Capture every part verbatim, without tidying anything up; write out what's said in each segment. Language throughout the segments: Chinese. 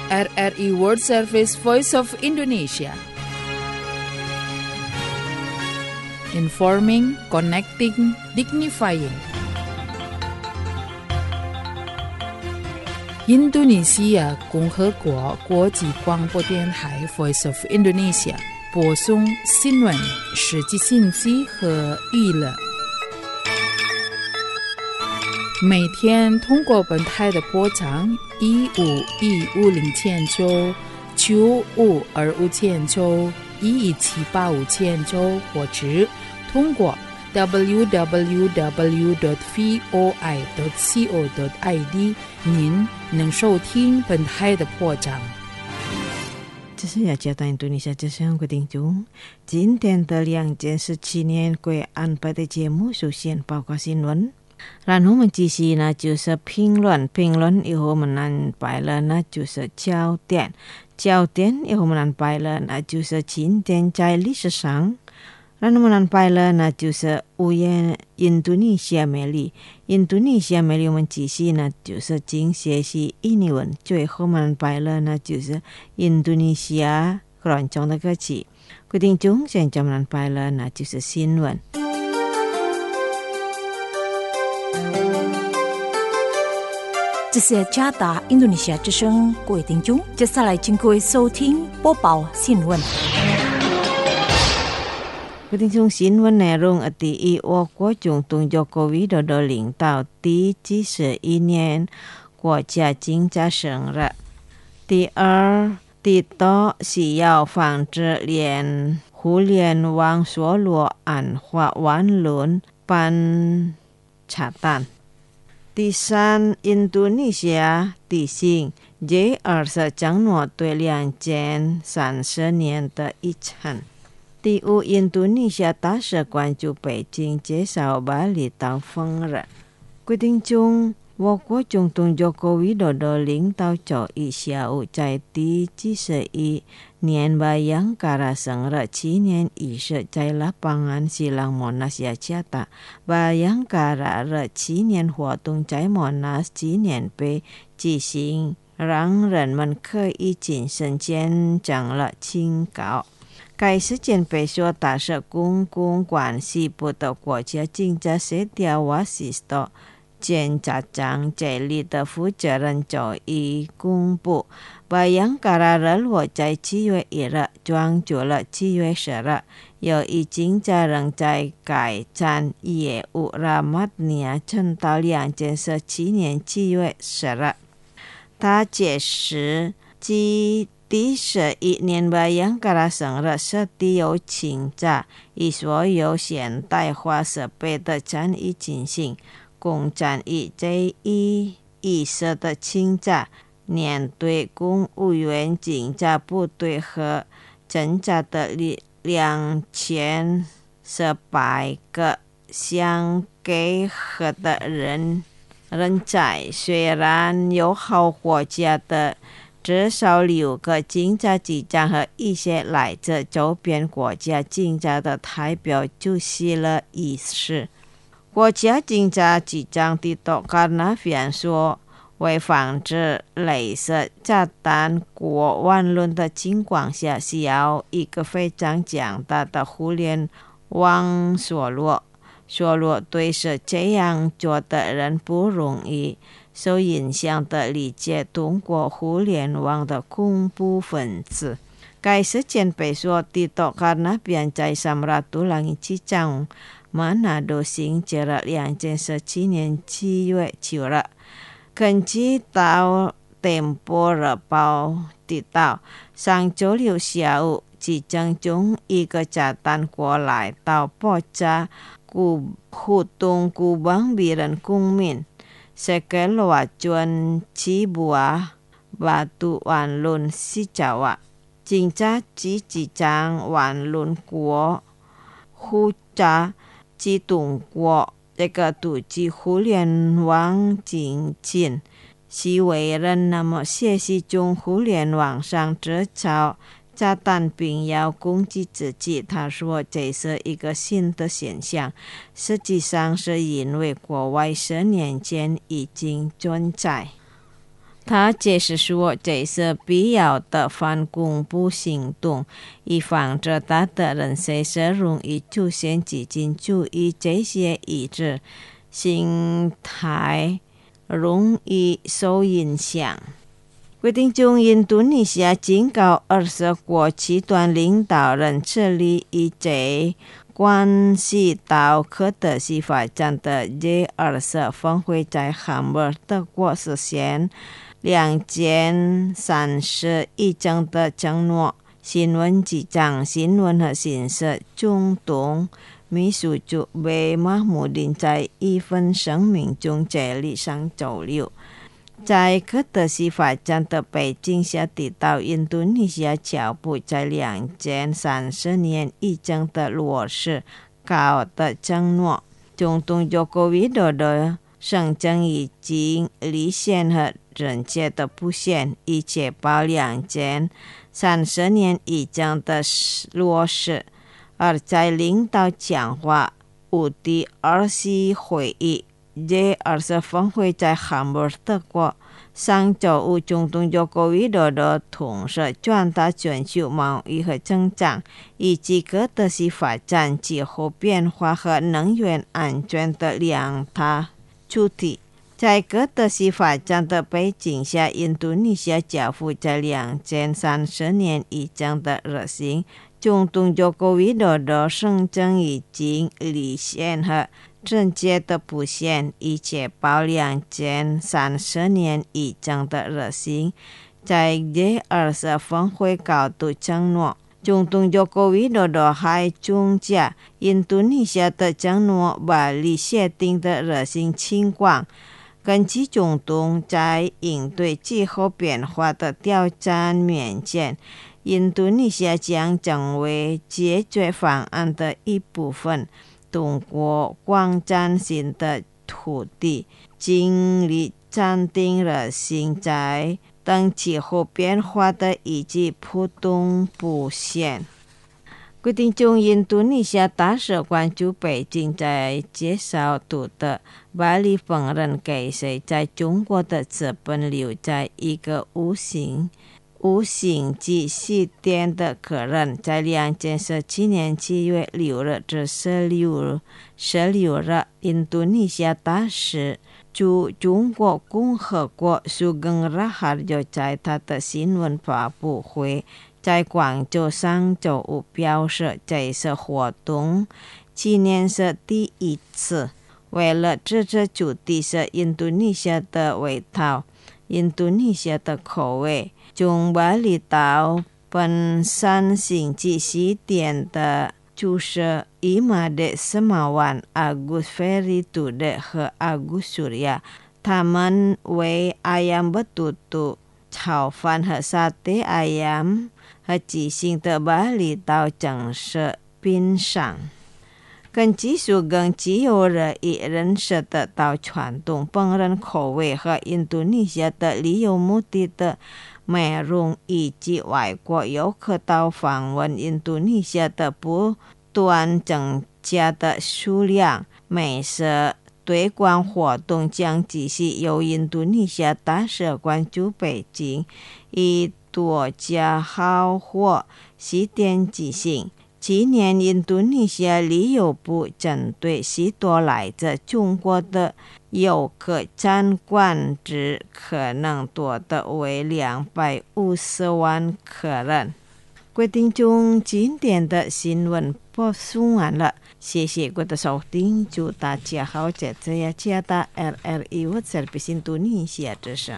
R R I World Service Voice of Indonesia. Informing, connecting, dignifying.印度尼西亚共和国国际广播电台 Voice of Indonesia 播送新闻、实际信息和娱乐。每天通过本台的波长一五一五零千九、九五二五千九、一一七八五千九，或者通过 double-u double-u double-u dot voi dot co dot i d 您能收听本台的波长。 这是雅加达印度尼西亚之声的听众，今天的两件事情呢，会安排的节目首先报告新闻。然后我们继续呢，就是评论，评论以后我们安排了呢，就是焦点，焦点以后我们安排了呢，就是今天在历史上，然后我们安排了呢，就是五月印度尼西亚美丽，印度尼西亚美丽我们继续呢，就是今学习印尼文，最后我们安排了呢，就是印度尼西亚广场的歌曲。各位听众，现在我们安排了呢，就是新闻。 这是加达印度尼西亚之声，各位听众，接下来请各位收听播报新闻。 各位听众，新闻内容第一，我国总统Joko Widodo领导第七十一年国家经济生日。第二，提到需要防止连互联网锁落暗化网络办查单。第三，印度尼西亚提醒 J 二十承诺对两千三十年的一程。第五，印度尼西亚大使关注北京介绍巴厘岛访日。各位听众，我国总统Joko Widodo领导周一下午在第七十一年Bayangkara生日纪念仪式在lapangan Silang Monas Jakarta。Bayangkara 日纪念活动在 Monas 纪念碑举行，让人们可以亲身见证了清高。该事件被说打着公共关系部的国家经济协调瓦西斯多检察长这里的负责人周一公布，Bayangkara日落在七月一日，撞住了七月十日。由于经济仍在改善，业务 Ramadnia 撑到两千十七年七月十日。他解释，即第十一年Bayangkara生日是地有倾轧以所有现代化设备的战役进行，共战役这一意识的倾轧，面对公务员、警察部队和侦察的两千四百个相结合的人人才，虽然有好国家的至少六个警察局长和一些来自周边国家警察的代表出席了仪式。国家警察局长Tito Karnavian说，为防止类似炸弹过万轮的情况下，需要一个非常强大的互联网锁落。锁落对是这样做的人不容易。受影响的理解通过互联网的恐怖分子。该事件被说Tito Karnavian在Samratulangi Cicaung Manado星期日两千十七年七月九日。根据到Tempo日报提到，上周六下午即将从一个炸弹过来到爆炸互动古邦别人公民Sekelwajuan Cibua Batu Wanlun Si Jawa 警察局局长万伦国负责机动过这个独自互联网进行是为人那么学习中互联网上制造炸弹并要攻击自己。他说这是一个新的现象，实际上是因为国外十年前已经存在。 他解释说，这是必要的反恐怖行动，以防止他的人随时容易出现激进主义这些意志形态容易受影响。规定中，印度尼西亚警告二十国集团领导人撤离一切关系到可持续发展的 G 二十 峰会在汉堡德国实现两件三十一章的承诺。新闻局长新闻和信息中东秘书长贝马穆丁在一份声明中这里上周六在可持续发展的背景下提到，印度尼西亚脚步在两件三十年一经的落实高的承诺。总统佐科维多多声称已经履行和人界的不限，以确保两件三十年一经的落实。而在领导讲话五第二次会议G 二十 峰会在汉堡德国上周五，总统佐科维多多同时传达全球贸易和增长以及可持续发展、气候变化和能源安全的两大主题。在可持续发展的背景下，印度尼西亚交付在两件三十年以上的热心。总统佐科维多多声称已经履行和政界的不限，以确保两件三十年以上的热心在 G 二十 峰会高度承诺。总统佐科维多多还总结印度尼西亚的承诺把离协定的热心情况。根据总统在应对气候变化的挑战面前，印度尼西亚将成为解决方案的一部分，通过广占新的土地，尽力暂定热心在等气候变化的以及普通不限。规定中，印度尼西亚大使馆驻北京在介绍读的巴黎否认给谁在中国的资本留在一个无形无形及西点的客人，在两千十七年七月六日至十六日，印度尼西亚大使驻中国共和国苏更拉哈就在他的新闻发布会在广州上周五表示，这次活动今年是第一次，为了支持主题是印度尼西亚的味道、印度尼西亚的口味。从巴厘岛本山星期西点的就是伊玛的斯马万、阿古斯菲里图的和阿古苏利亚，他们为ayam betutu、炒饭和沙爹ayam和即兴的巴厘岛正式品尝。根据苏更只有人已认识得到传统烹饪口味和印度尼西亚的旅游目的的美容以及外国游客到访问印度尼西亚的不断增加的数量。美食推广活动将继续由印度尼西亚大使馆驻北京以多家好货西点进行。今年印度尼西亚旅游部针对许多来自中国的游客参观值可能多达为两百五十万客人。规定中今天的新闻播送完了，谢谢各位的收听，祝大家好，这次也加大 R R I World Service 印度尼西亚之声。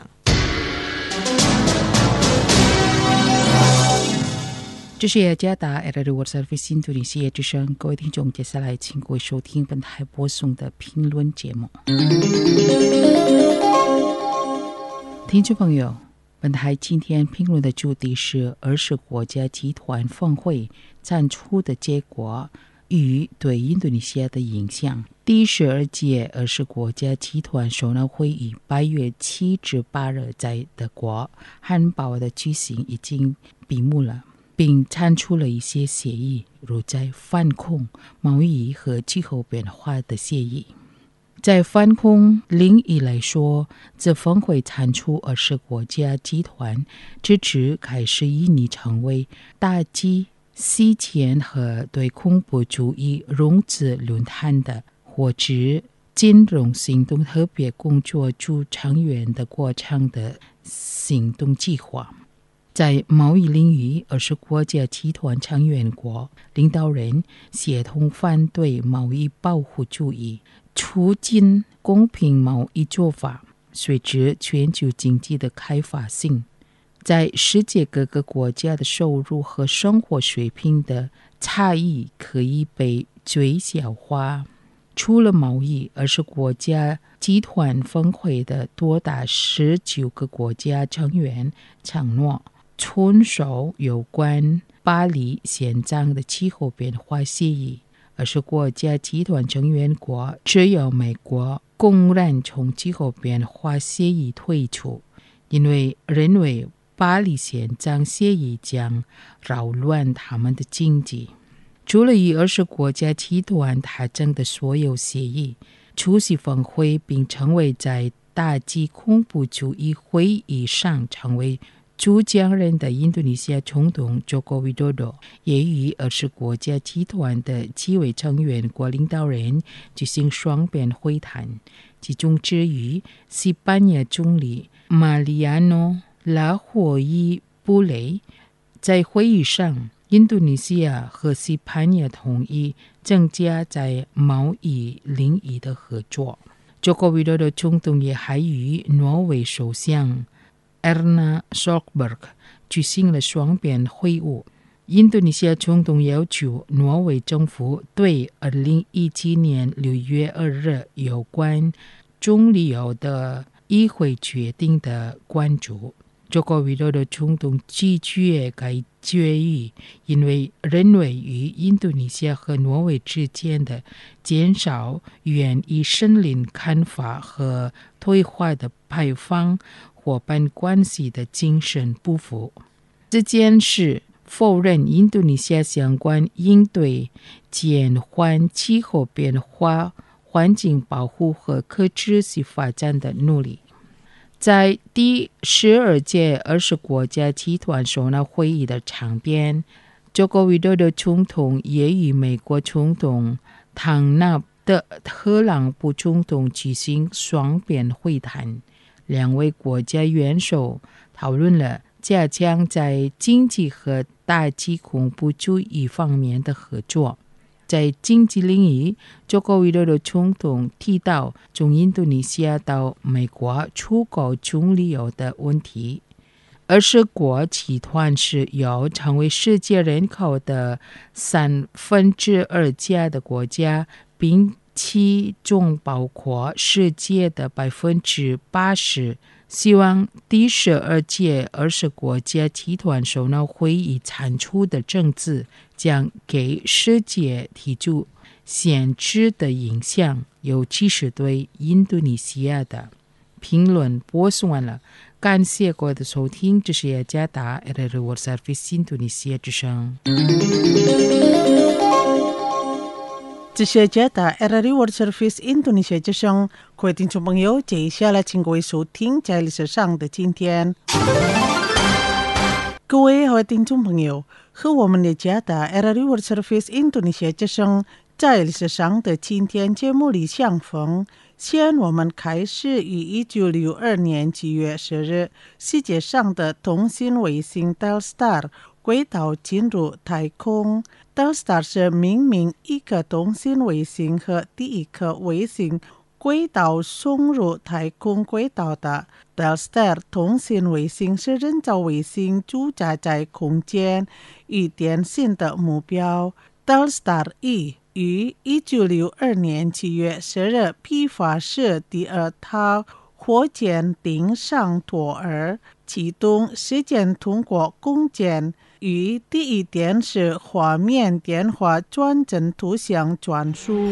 这是雅加达 R R I World Service 印度尼西亚之声，各位听众，接下来请各位收听本台播送的评论节目。听众朋友，本台今天评论的主题是二十国家集团峰会产出的结果与对印度尼西亚的影响。第十二届二十国家集团首脑会议八月七至八日在德国汉堡的举行已经闭幕了，并产出了一些协议，如在反恐、贸易和气候变化的协议。 在反恐领域来说，这峰会产出二十国家集团支持开始以你成为打击洗钱和对恐怖主义融资论坛的或者金融行动特别工作组成员的过程的行动计划。在贸易领域，二十国家集团成员国领导人协同反对贸易保护主义，促进公平贸易做法。随着全球经济的开发性，在世界各个国家的收入和生活水平的差异可以被最小化。除了贸易，二十国家集团峰会的多达十九个国家成员承诺遵守有关巴黎宪章的气候变化协议。二十国家集团成员国只有美国公然从气候变化协议退出，因为认为巴黎宪章协议将扰乱他们的经济。除了与二十国家集团达成的所有协议，出席峰会并成为在打击恐怖主义会议上成为主讲人的印度尼西亚总统 Joko Widodo 也与二十国家集团的几位成员国领导人举行双边会谈，其中之于西班牙总理 Mariano Rajoy 布雷。在会议上，印度尼西亚和西班牙同意增加在贸易领域的合作。Joko Widodo 总统也还与挪威首相Erna Solberg 举行了双边会晤。印度尼西亚总统要求挪威政府对二零一七年六月二日有关中旅游的议会决定的关注。Joko Widodo 总统拒绝该决议，因为认为与印度尼西亚和挪威之间的减少园艺森林砍伐和退化的排放伙伴关系的精神不符。这件事否认印度尼西亚相关应对减缓气候变化、环境保护和可持续发展的努力。在第十二届二十国家集团首脑会议的场边， Joko Widodo 总统也与美国总统唐纳德特朗普总统举行双边会谈。两位国家元首讨论了加强在经济和打击恐怖主义方面的合作。在经济领域， Joko Widodo 总统提到从印度尼西亚到美国出口棕榈油的问题。二十国集团是由成为世界人口的三分之二加的国家，并其中包括世界的百分之八十。希望第十二届二十国家集团首脑会议产出的政治将给世界提出显著的影响，尤其是对印度尼西亚的。评论播送完了，感谢各位的收听，这是雅加达 R R I World Service 印度尼西亚之声。 这是加拿大 R R I World Service 印度尼西亚之声，各位听众朋友，接下来请各位收听在历史上的今天。各位好听众朋友，和我们的加拿大 R R I World Service 印度尼西亚之声在历史上的今天节目里相逢。先我们开始于一九六二年七月十日，世界上的通信卫星 Telstar 轨道进入太空。Telstar 是命名一颗通信卫星和第一颗卫星轨道送入太空轨道的。Telstar 通信卫星是人造卫星驻扎在空间与电信的目标。Telstar 一于一九六二年七月十日批发射第二套火箭顶上托儿，启动时间通过空间。与第一点是画面电话转成图像传输。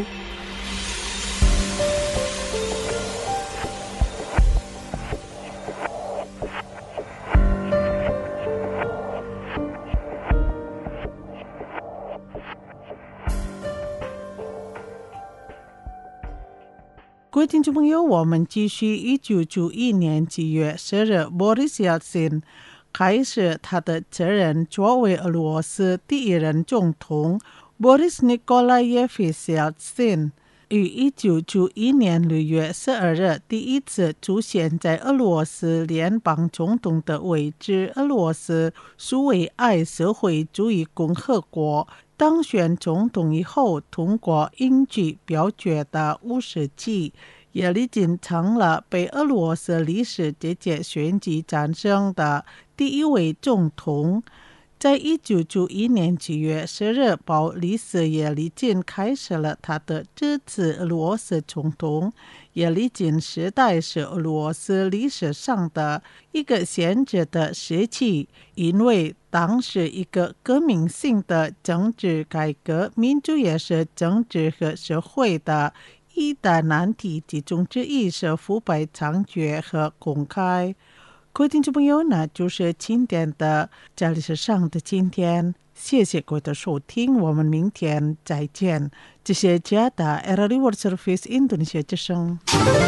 各位听众朋友，我们继续一九九一年七月十日 Boris Yeltsin 开始他的责任作为俄罗斯第一任总统 Boris Nikolaevich Yeltsin 于一九九一年六月十二日第一次出现在俄罗斯联邦总统的位置，俄罗斯苏维埃社会主义共和国当选总统以后，通过应据表决的五十七，叶利钦成了被俄罗斯历史这届选举战胜的第一位总统。在一九九一年七月十日，鲍里斯叶利钦开始了他的这次俄罗斯总统。叶利钦时代是俄罗斯历史上的一个显著的时期，因为当时一个革命性的政治改革，民主也是政治和社会的一大难题，其中之一是腐败猖獗和公开。各位听众朋友，那就是今天的这里是上的今天，谢谢各位的收听，我们明天再见。这是加达 R R I World Service Indonesia 之声。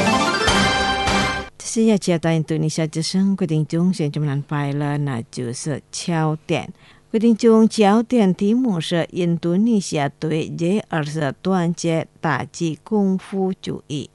这是要加达印度尼西亚之声，各位听众现在们来了，那就是焦点。各位听众，焦点题目是印度尼西亚对 G 二十团结打击功夫主义。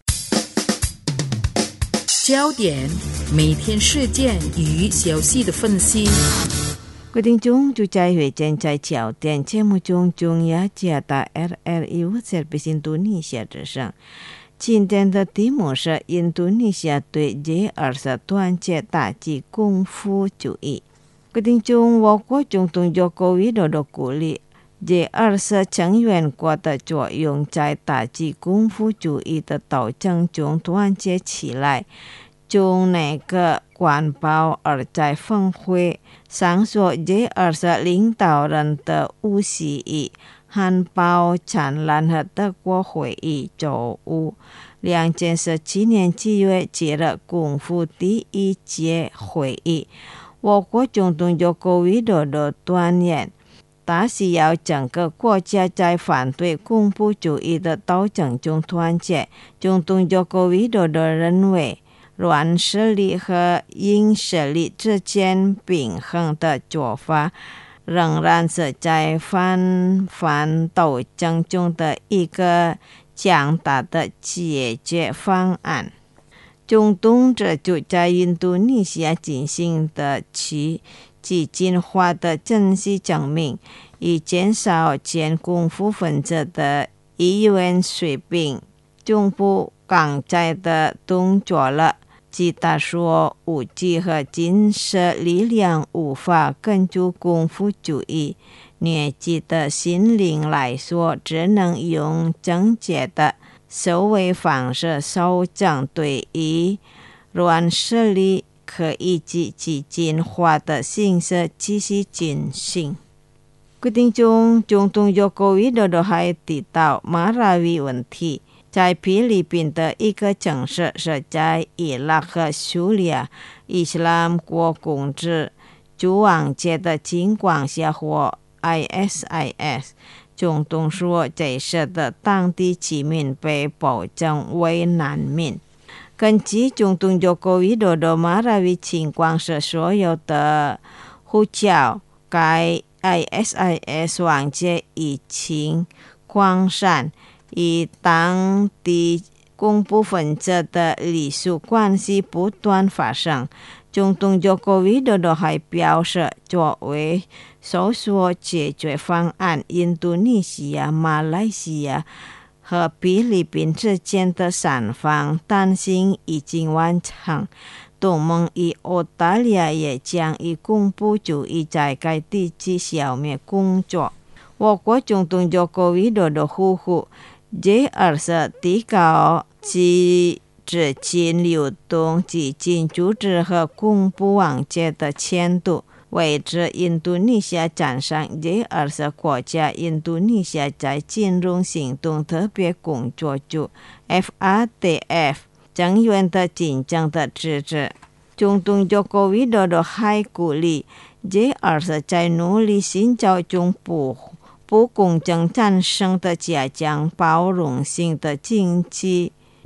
焦点每天事件与消息的分析。 各位听众，就在会见在焦点节目中，中亚加达 R R I World Service 印度尼西亚之声。今天的题目是印度尼西亚对 G 二十团结打击功夫主义。各位听众，我国总统佐科维多多鼓励 G 二十成员国的作用在打击功夫主义的斗争中团结起来，就那个环保而在峰会上说 G 二十领导人的五十一汉堡展览和德国会议周五，两件事今年七月接了功夫第一届会议。我国总统佐科维多多断言，大需要整个国家在反对恐怖主义的斗争中团结。总统佐科维多多认为，软实力和硬实力之间平衡的做法，仍然是在反反斗争中的一个强大的解决方案。总统这就在印度尼西亚进行的其激进化的政治证明，以减少前功夫分子的意愿水平，总部刚才的动作了。吉他说，武器和军事力量无法根据功夫主义疟疾的心灵来说，只能用正确的守卫方式守正对于软实力可以及激进化的形式继续进行。决定中，总统佐科维多多还提到马拉维问题。在菲律宾的一个城市是在伊拉克叙利亚伊斯兰国控制主王界的情况下或 I S I S， 总统说这时的当地居民被保证为难民。根据总统佐科维多多马拉维情况是所有的护照该 I S I S 王界已经扩散，与当地恐怖分子的隶属关系不断发生。总统佐科维多多还表示，作为搜索解决方案，印度尼西亚、马来西亚和菲律宾之间的三方担心已经完成。同盟与澳大利亚也将以恐怖主义在该地区消灭工作。我国总统佐科维多多呼吁G 二十提高及资金流动、基金组织和恐怖网界的前途，为之印度尼西亚战胜 G 二十国家印度尼西亚在金融行动特别工作组 F A T F 成员的真正的支持。总统佐科维多多还鼓励 G 二十在努力寻找中不不公正战胜的加强包容性的经济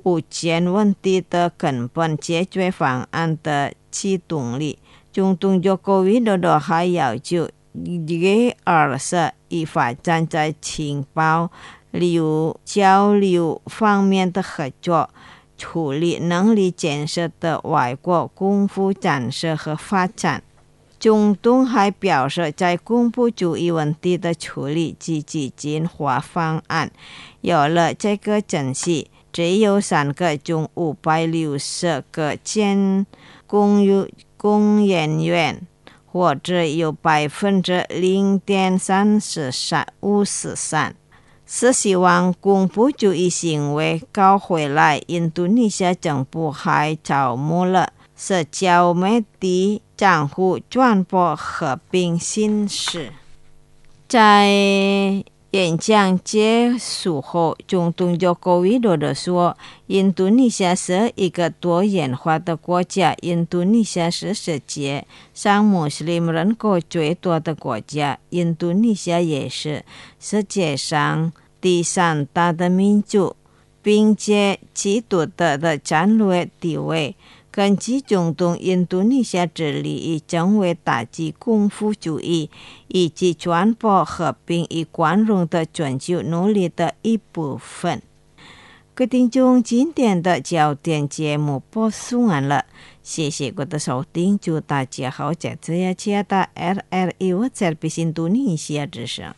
无间问题的根本解决方案的启动力。中东就各位的的还要求第二是以发展在情报流交流方面的合作，处理能力建设的外国功夫建设和发展。中东还表示，在恐怖主义问题的处理积极进化方案，有了这个证据，只有三个中五百六十个建公有公研院，或者有百分之零点三十三五十三。是希望恐怖主义行为搞回来。印度尼西亚政府还招募了社交媒体账户传播和平信息。在演讲结束后，总统佐科维多多说，印度尼西亚是一个多元化的国家，印度尼西亚是世界上穆斯林人口最多的国家，印度尼西亚也是世界上第三大的民族，并且其独特的战略地位。根据总统，印度尼西亚致力于成为打击恐怖主义以及传播和平与宽容的全球努力的一部分。各位听众，今天的焦点节目播送完了，谢谢各位的收听，祝大家好，在这一期的 R R I World Service 印度尼西亚之声。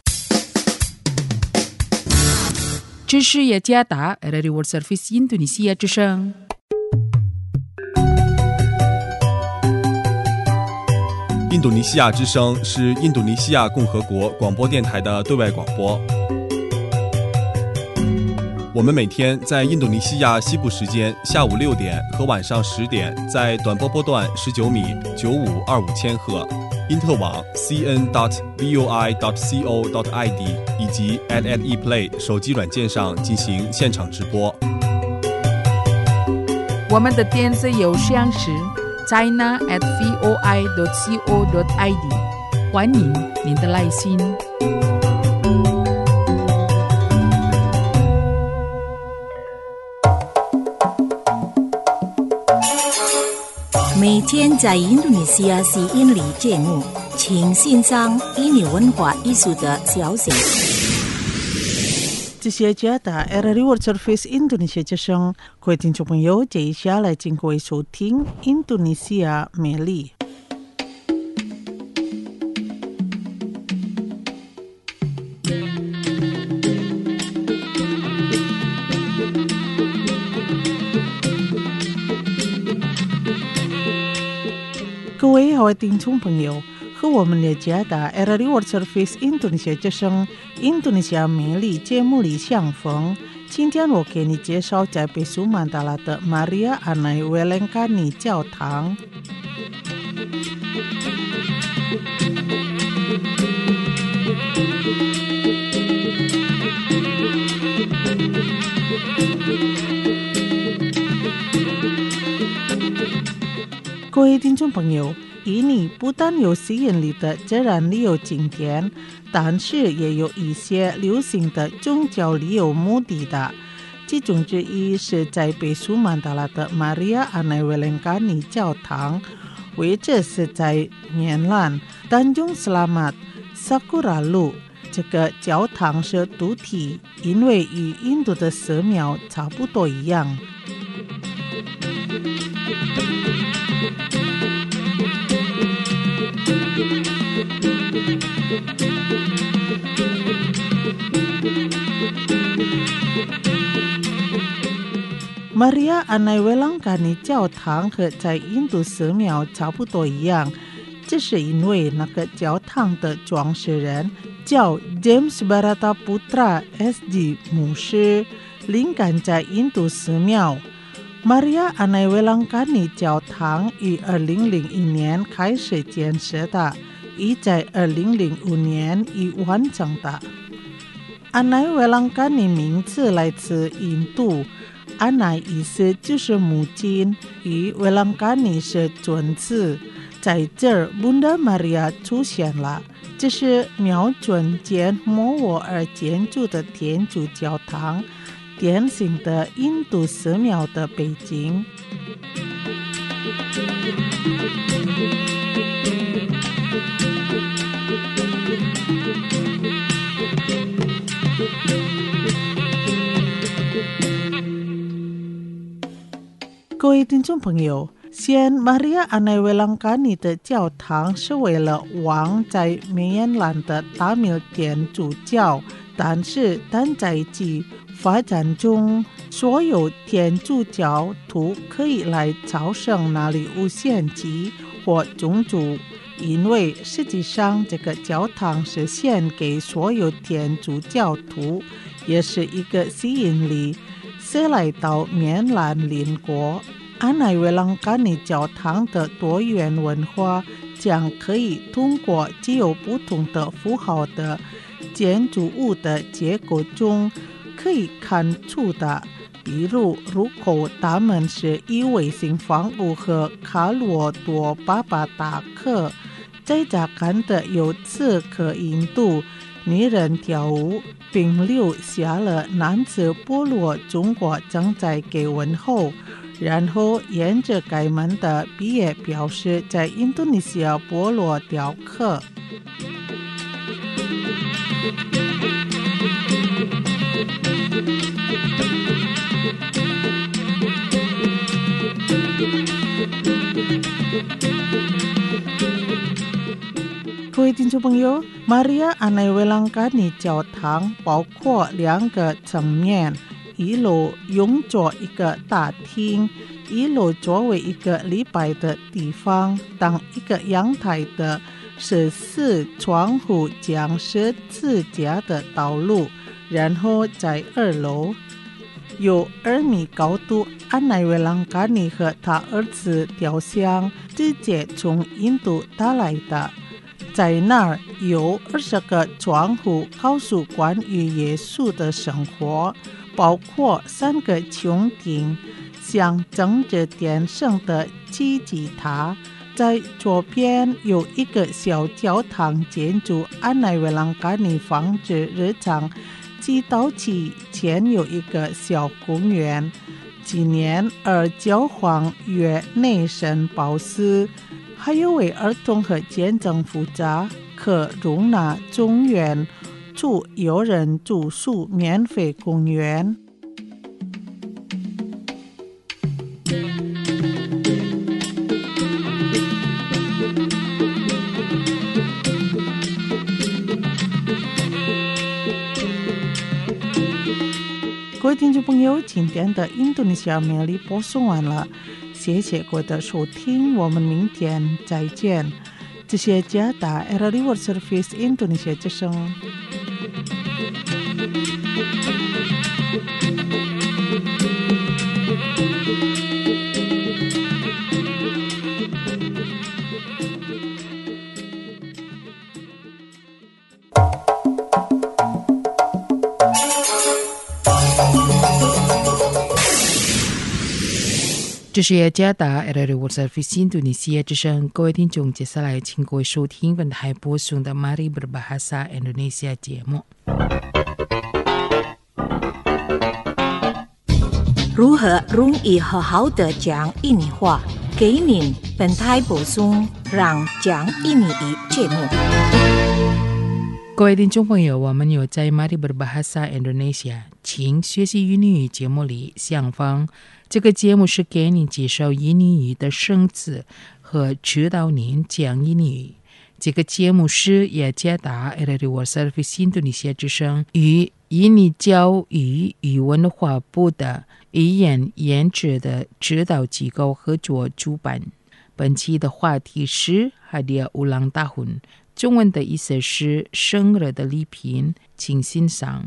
这是雅加达 R R I World Service 印度尼西亚之声。 印度尼西亚之声是印度尼西亚共和国广播电台的对外广播。我们每天在印度尼西亚西部时间下午六点和晚上十点，在短波波段十九米九五二五千赫、因特网 c n dot voi dot co dot i d 以及 at at ePlay 手机软件上进行现场直播。 我们的电子邮箱是 china at voi dot co dot i d， 欢迎您的来信。 每天在印度尼西亚是印尼节目，请欣赏印尼文化艺术的消息。 这些家的 R R I World Service 印度尼西亚之声，各位听众朋友，接下来请各位收听印度尼西亚美丽。各位好，听众朋友，和我们的家的 R R I World Service 印度尼西亚之声印度尼西亚美丽节目里相逢。今天我给你介绍在贝苏曼达拉的 Maria Anai Welengkani 教堂。各位听众朋友，印尼不但有吸引力的自然旅游景点，但是也有一些流行的宗教旅游目的的。其中之一是在贝苏曼达拉的 Maria Anai Welengkani 教堂，位置是在棉兰 Tanjung Selamat Sakura 路。这个教堂是独体，因为与印度的寺庙差不多一样。Maria Anai Welengkani 教堂和在印度寺庙差不多一样，这是因为那个教堂的创始人叫 James Bharata Putra S G 牧师，灵感在印度寺庙。Maria Anai Welengkani 教堂于二零零一年开始建设的，已在二零零五年已完成的。Anai Welengkani 名字来自印度，安奈意思就是母亲，与Welengkani是尊字。在这儿 Bunda Maria 出现了，这是瞄准建摩沃尔建筑的天主教堂。 典型的印度寺庙的背景。各位听众朋友，现玛利亚安奈维朗卡尼的教堂是为了王在缅兰的达米尔天主教，但是但在其发展中，所有天主教徒可以来朝圣那里无限期或宗族，因为实际上这个教堂是献给所有天主教徒，也是一个吸引力。是来到缅兰邻国安奈维朗卡尼教堂的多元文化，将可以通过具有不同的符号的建筑物的结构中可以看出的。比如，如果他们是以卫星房屋和卡罗多巴巴达克，在家看的有刺客印度女人跳舞，并留下了男子部落中国正在给问候，然后沿着该门的毕业表示在印度尼西亚部落雕刻。各位听众朋友，玛利亚安奈维朗卡尼教堂包括两个层面，一楼用作一个大厅，一楼作为一个礼拜的地方，当一个阳台的十四窗户将十字架的道路，然后在二楼有二米高度安奈维朗卡尼和他儿子雕像，直接从印度带来的。在那儿有二十个窗户，告诉关于耶稣的生活，包括三个穹顶，象征着天上的七吉塔。在左边有一个小教堂建筑，安奈维朗卡尼防止日常祈祷期前有一个小公园，纪念而教皇约内神保斯，还有为儿童和见证负责，可容纳中原住游人住宿免费公园。各位听众朋友，今天的印度尼西亚美丽播送完了，谢谢各位的收听，我们明天再见。这些加达 R R I World Service Indonesia 之声。 这是雅加达 R R I World Service Indonesia 之声，各位听众，接下来请各位收听本台播送的 Mari Berbahasa Indonesia 节目。 如何容易好好的讲印尼话？给您本台播送让讲印尼语节目。 各位听众朋友，我们有在 Mari Berbahasa Indonesia 请学习印尼语节目里相逢。这个节目是给你介绍印尼语的生词和指导您讲印尼语。这个节目是雅加达 R R I World Service Indonesia 之声与印尼教育与文化部的语言研制的指导机构合作主办。本期的话题是 Hadiah Ulang Tahun， 中文的意思是生日的礼品，请欣赏。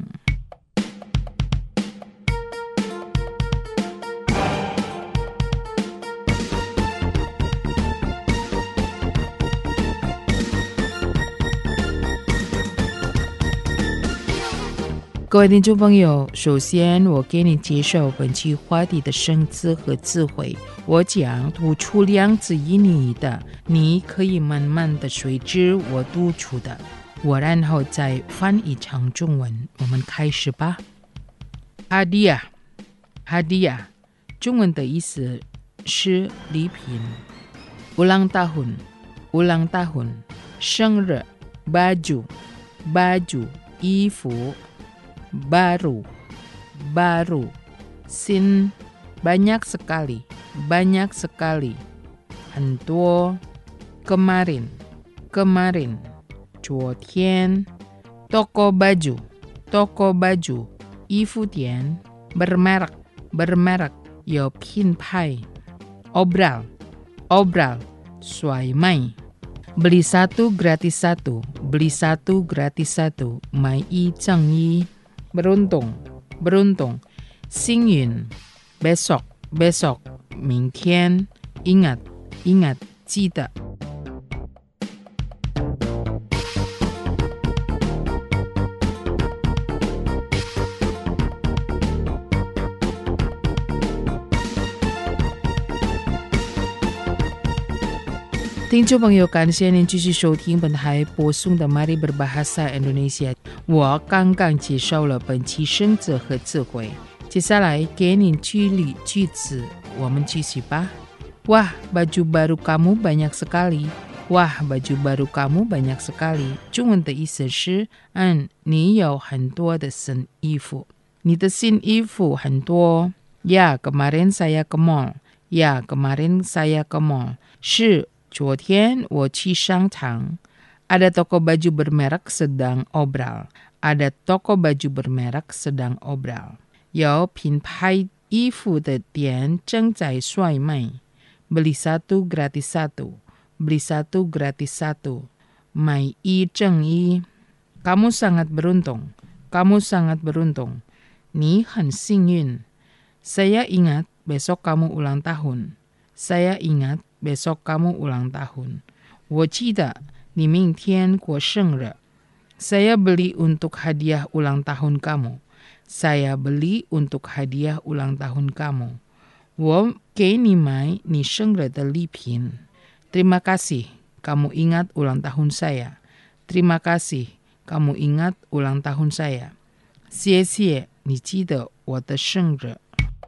各位听众朋友，首先我给你介绍本期话题的生词和词汇。我将读出两字印尼语的，你可以慢慢的随之我读出的，我然后再翻译成中文。我们开始吧。 hadiah hadiah 中文的意思是礼品 ulang tahun ulang tahun 生日 baju baju 衣服 baru baru sin banyak sekali banyak sekali 很多 kemarin kemarin 昨天 toko baju toko baju 衣服店 bermerek bermerek 有品牌 obral obral 甩卖 beli satu gratis satu beli satu gratis satu 买一赠一 beruntung beruntung 幸运 besok besok 明天 ingat ingat 记得听众朋友，感谢您继续收听本台播送的 Mari Berbahasa Indonesia。我刚刚介绍了本期生字和词汇，接下来给您举例句子，我们继续吧。Wah, baju baru kamu banyak sekali. Wah, baju baru kamu banyak sekali. 中文的意思是，嗯，你有很多的新衣服。你的新衣服很多。Ya, kemarin saya ke mall. Ya, kemarin saya ke mall. 是。昨天我去商场 ada toko baju bermerek sedang obral ada toko baju bermerek sedang obral 有品牌衣服的店正在甩卖 beli satu gratis satu beli satu gratis satu 买一赠一 kamu sangat beruntung kamu sangat beruntung 你很幸运 saya ingat besok kamu ulang tahun saya ingat besok kamu ulang tahun. 我记得你明天过生日. Saya beli untuk hadiah ulang tahun kamu. Saya beli untuk hadiah ulang tahun kamu. 我给你买你生日的礼品. Terima kasih, kamu ingat ulang tahun saya. Terima kasih, kamu ingat ulang tahun saya. 谢谢，你记得我的生日。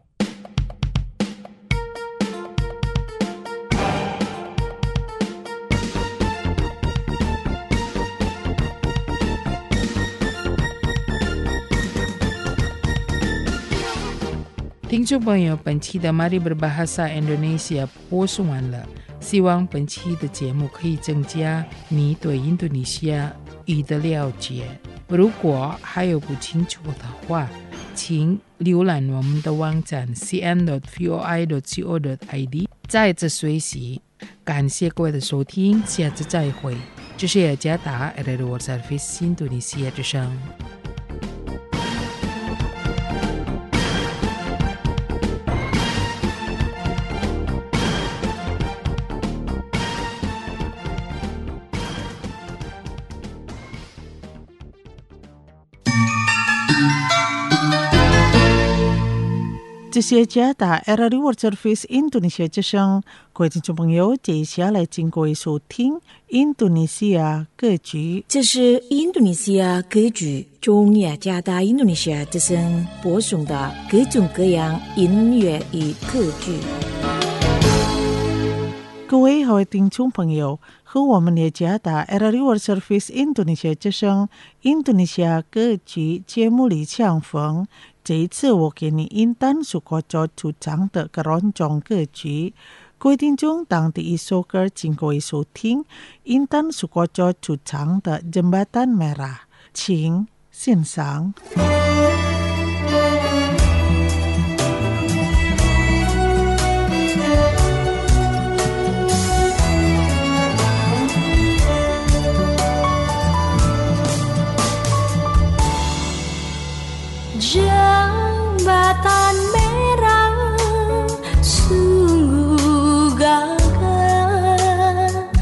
听众朋友，本期的 Mari Berbahasa Indonesia 播送完了，希望本期的节目可以增加你对印度尼西亚语的了解。如果还有不清楚的话，请浏览我们的网站 c n dot voi dot co dot i d 再次学习。感谢各位的收听，下次再会。这是雅加达 R R World Service 印度尼西亚之声。 这些加大 R R World Service 印度尼西亚之声，各位听众朋友，接下来请各位收听印度尼西亚歌剧。 这是印度尼西亚歌剧中雅加达印度尼西亚之声播送的各种各样音乐与歌剧。 各位好，听众朋友，和我们雅加达 R R World Service 印度尼西亚之声印度尼西亚歌剧节目里相逢。这一次我给你印单苏国作主唱的个人中歌曲，各位听众当第一首歌请各位收听印单苏国作主唱的 Jembatan Merah， 请欣赏。 Jembatan merah sungguh gagah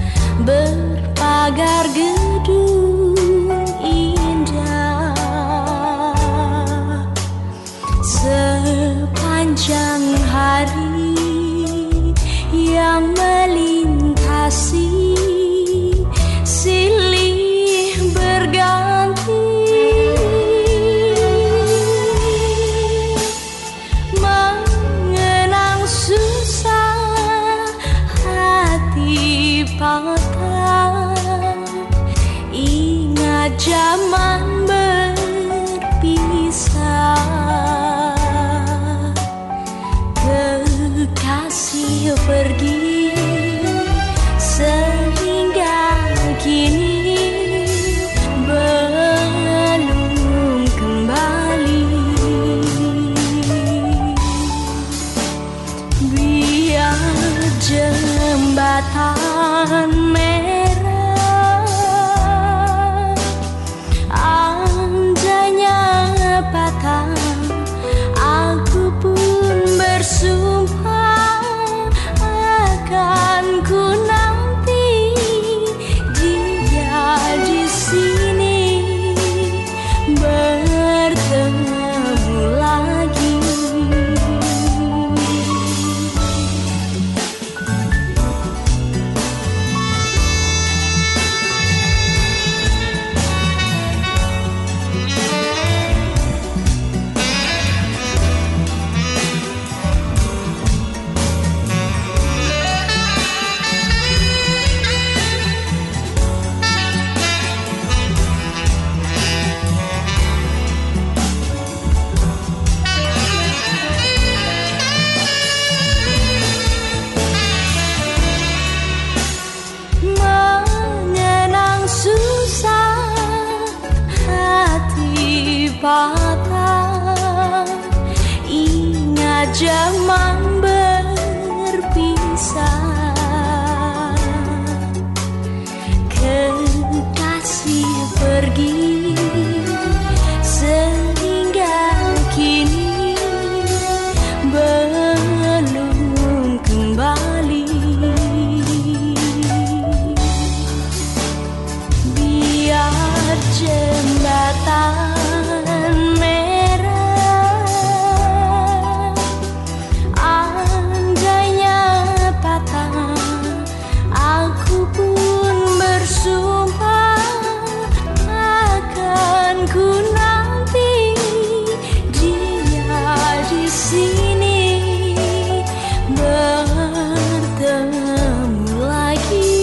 berpagar gedung indah jembatan merah, andainya patah, aku pun bersumpah akan ku nanti dia di sini bertemu lagi. Mengenang susah hati patah, ingat zaman berpisah, kekasih pergi sehingga kini belum kembali. Biar jembatan merah, andainya patah, aku pun bersumpah akan ku nanti dia di sini bertemu lagi.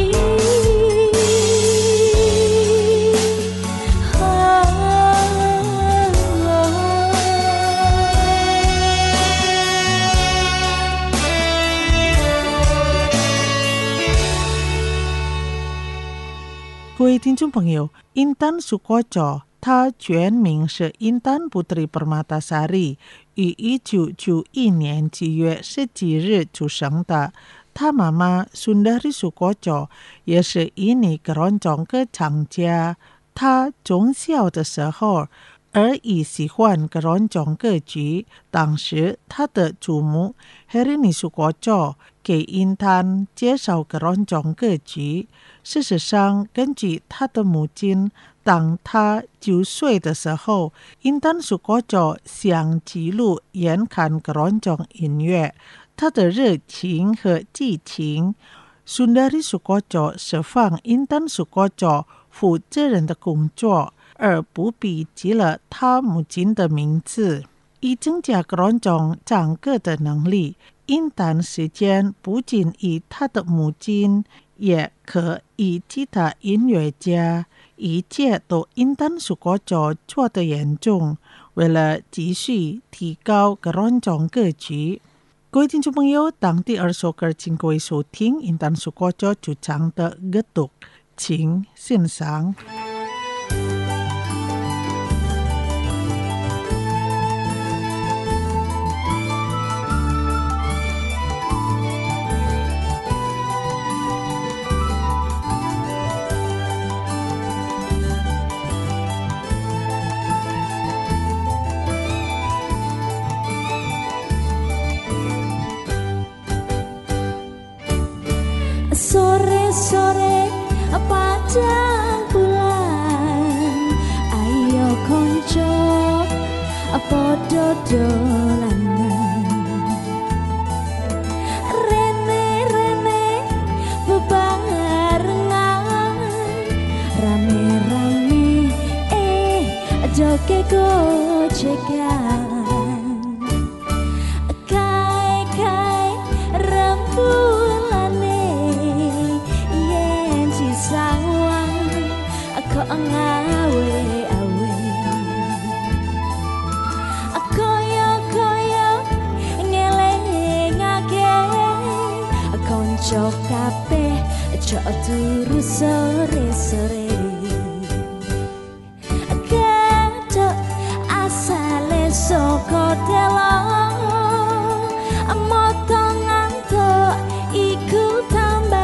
各位听众朋友，Intan Sukoco，她全名是Intan Putri Permatasari，于一九九一年七月十几日出生的。她妈妈 Sundari Sukoco 也是一名keroncong歌唱家。她从小的时候而已喜欢keroncong歌曲。当时她的祖母 Herini Sukoco 给 Intan 介绍keroncong歌曲。事实上，根据他的母亲，当他九岁的时候， Intan Sukoco 想记录研看keroncong音乐，他的热情和激情。Sundari Sukoco 是放 Intan Sukoco 负责人的工作，而不必记了他母亲的名字。以增加keroncong唱歌的能力， Intan 时间不仅以他的母亲，也可以其他音乐家，一切都 Intan Sukoco 做得严重。为了继续提高keroncong歌曲，各位听众朋友，当第二首歌请各位收听 Intan Sukoco 主唱的《Getuk》，请欣赏。 Sore-sore padang bulan, ayo konco podo dolanan, rene-rene bebarengan, rame-rame eh joget gojekan, kai-kai rembulan ngawe-awe, koyo-koyo ngelengake konco kabeh cok turu sore-sore, gedhok asale saka delok, motong ngantuk iku tambah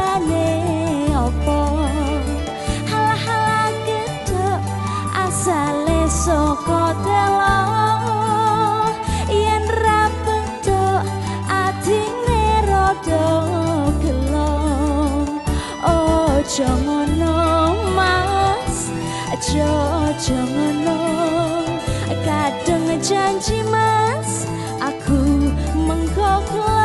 Ojo ngono mas, aja ojo ngono. Kadang janji mas, aku mengkoklo.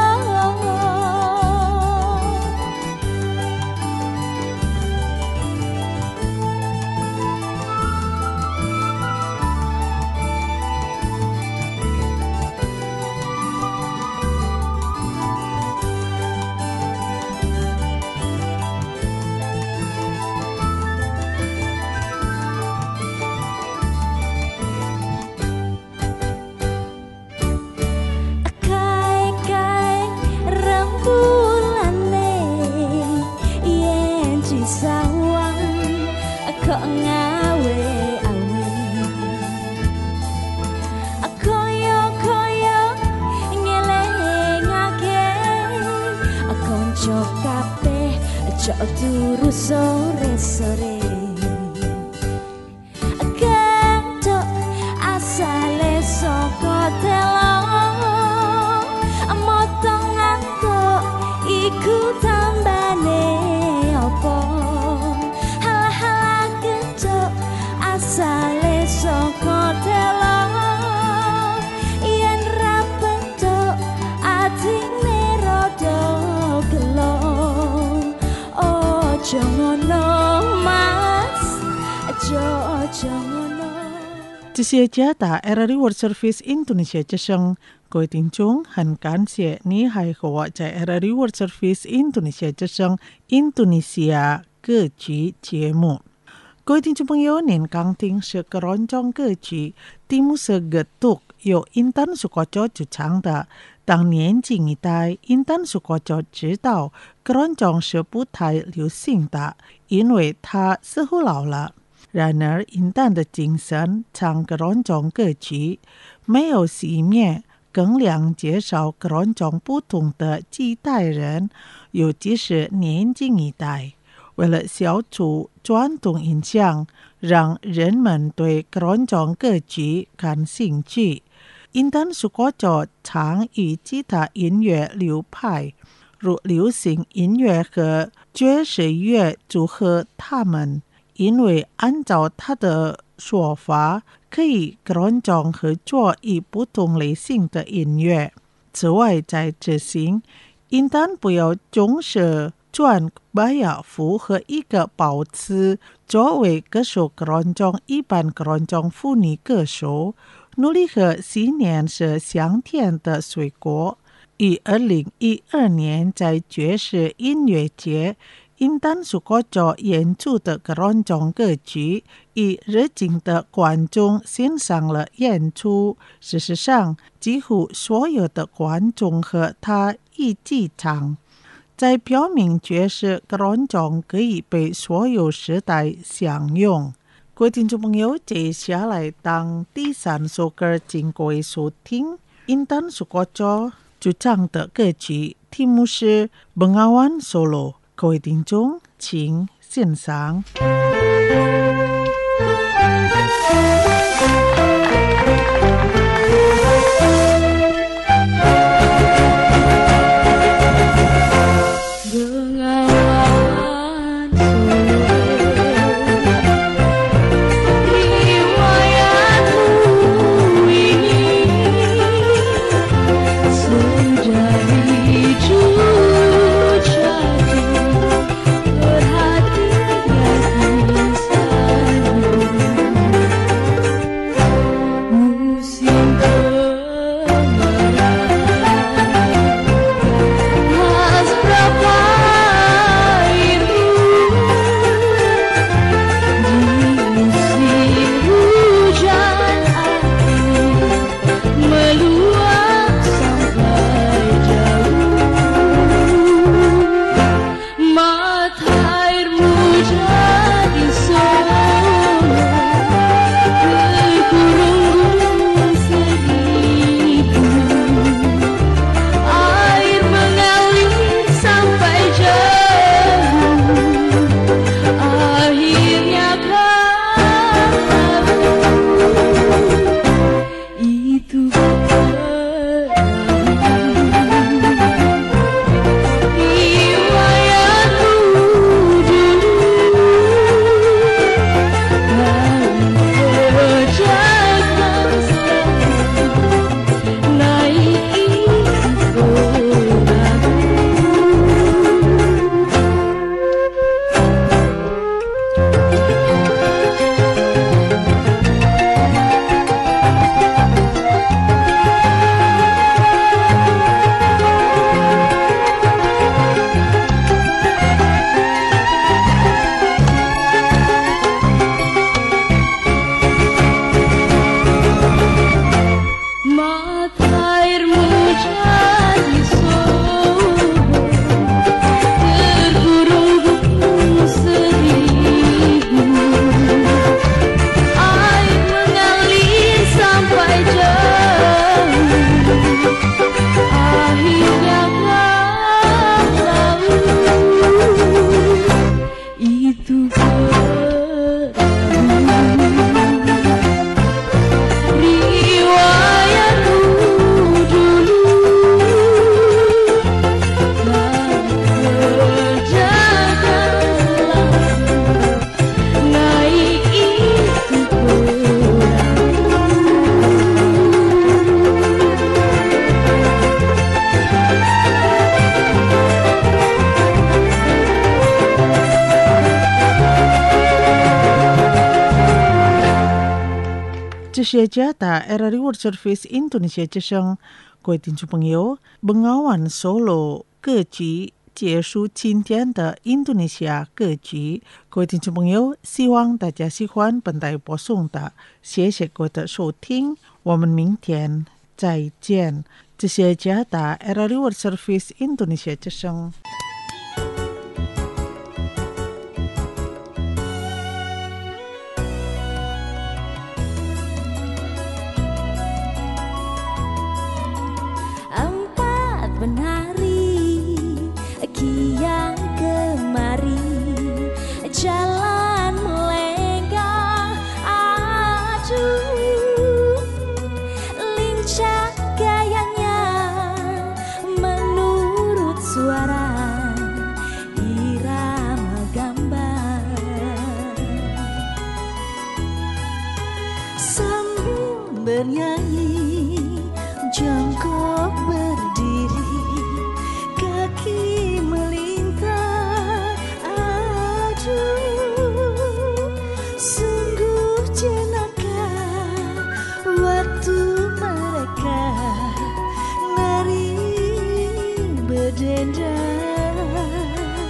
Turu sore-sore Ketok asale saka telo Motong ngantuk iku tambane apa Halah-halah ketok asale saka telo Yen ra petuk atine rada gelo Ojo ngono mas, aja ojo ngono。 这些加打 R R World Service Indonesia 之声，各位听众，很感谢你还和我在 R R World Service Indonesia 之声印度尼西亚歌曲节目。各位听众朋友，您刚听是keroncong歌曲《Timu Segetuk》，由Intan Sukoco主唱的。当年近一代，Intan Sukoco知道keroncong是不太流行的，因为他似乎老了。然而，Intan的精神唱keroncong歌曲，没有熄灭，更亮介绍keroncong不同的几代人，尤其是年轻一代。为了消除传统印象，让人们对keroncong歌曲感兴趣。Intan Sukoco常与其他音乐流派，如流行音乐和爵士乐组合他们，因为按照他的说法，可以keroncong合作于不同类型的音乐。此外，在执行Intan不要总是穿kebaya服和一个袍子，作为歌手keroncong一般keroncong妇女歌手。努力和新年是香甜的水果。于二零一二年在爵士音乐节，Intan Sukoco演出的keroncong歌曲，以热情的观众欣赏了演出。事实上，几乎所有的观众和他一起唱，在表明爵士keroncong可以被所有时代享用。各位听众朋友，接下来当第三首歌，请各位收听 Intan Sukoco 主唱的歌曲《Timu Bengawan Solo》。各位听众，请欣赏。 这些家的 R R I World Service Indonesia 之声，各位听众朋友，本澳晚 Solo 各局结束今天的印度尼西亚各局，各位听众朋友，希望大家喜欢本台播送的，谢谢各位的收听，我们明天再见。这些家的 R R I World Service Indonesia 之声。 Jalan melenggang, aduh, lincah gayanya menurut suara irama gambar. Sambil bernyanyi, jongkok berdiri, kaki melintang, aduh, sungguh jenaka waktu mereka nari berdendang,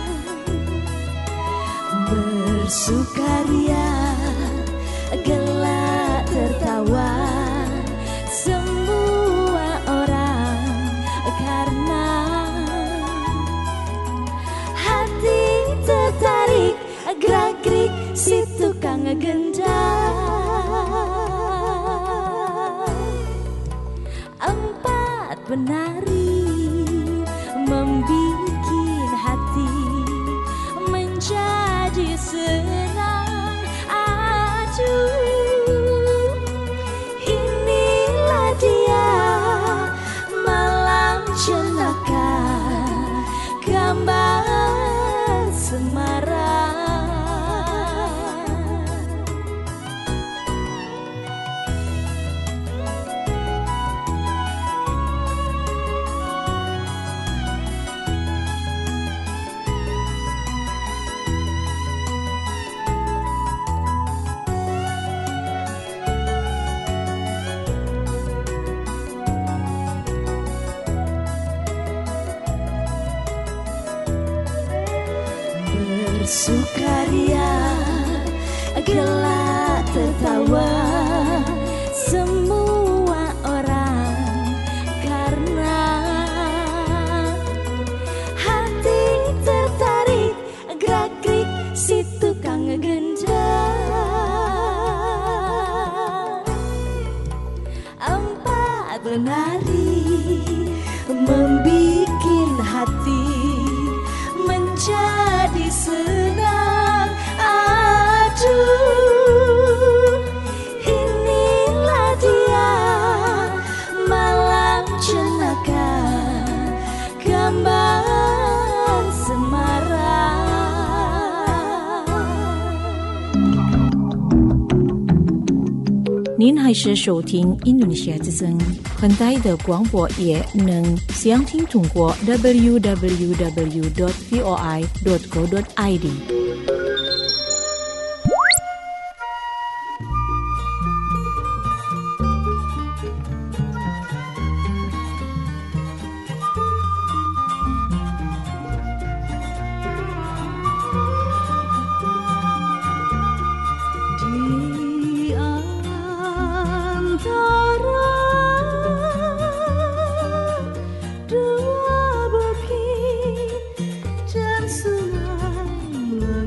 bersukaria, gelak tertawa semua orang karena hati tertarik gerak-gerik si tukang gendang. Empat penari membikin hati menjadi senang, aduh, inilah dia malam jenaka gambar Semarang. Bersukaria, gelak tertawa semua orang karena hati tertarik gerak-gerik si tukang gendang. Empat penari membikin hati menjadi senang, aduh, inilah dia malam jenaka gambar Semarang. 您还是收听印度尼西亚之声，本台的广播也能详听通过 double-u double-u double-u dot v o i dot co dot i d。 Dua bukit dan sungai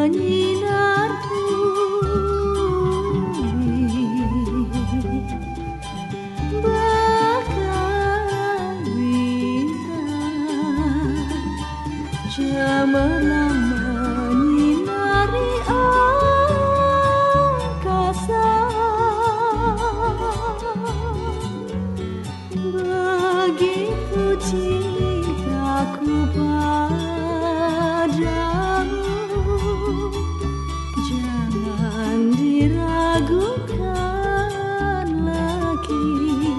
menyinar bumi, bahkan bintang cemerlang menyinari angkasa. Begitu cintaku padamu, jangan diragukan lagi.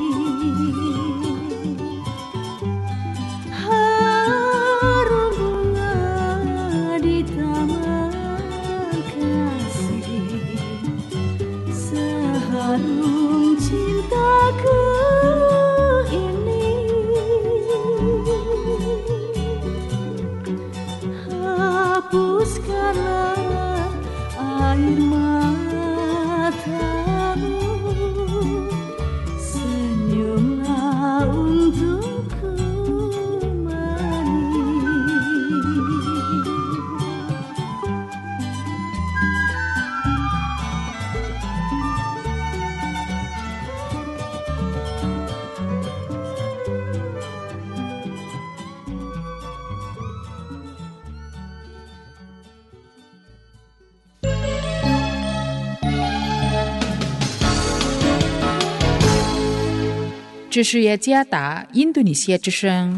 Harum bunga di taman kasih, seharum cintaku ini. Hapuskanlah air matamu, senyumlah untukku manis. Indonesia 这是雅加达印度尼西亚之声。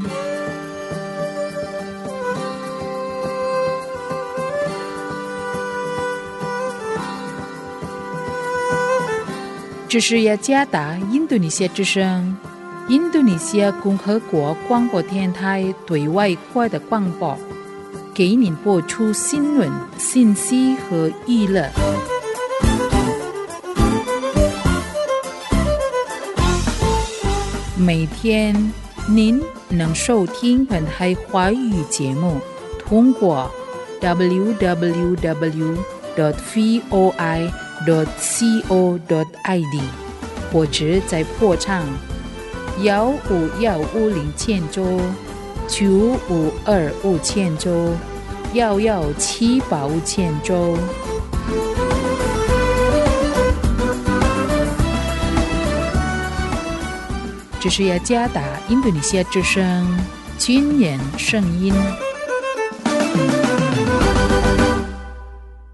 这是雅加达印度尼西亚之声，印度尼西亚共和国广播电台对外国的广播，给您播出新闻、信息和娱乐。每天您能收听本台华语节目，通过 double-u double-u double-u dot v o i dot co dot i d 或者在波长幺五幺五零千周、九五二五千周、幺幺七八五千周。这是雅加达印度尼西亚之声军人声音。